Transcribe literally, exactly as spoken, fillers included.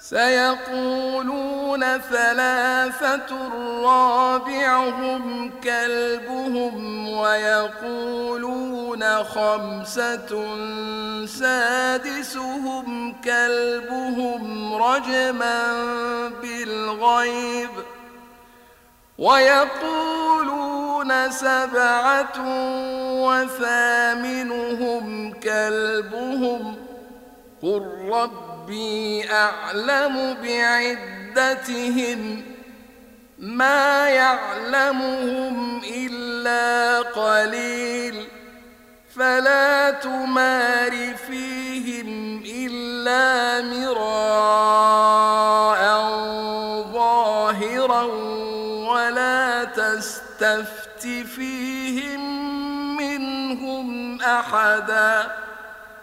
سيقولون ثلاثة رابعهم كلبهم ويقولون خمسة سادسهم كلبهم رجما بالغيب ويقولون سبعة وثامنهم كلبهم قل ربي أعلم بعدتهم ما يعلمهم إلا قليل فلا تمار فيهم إلا مراء ظاهرا ولا تستفت فيهم منهم أحدا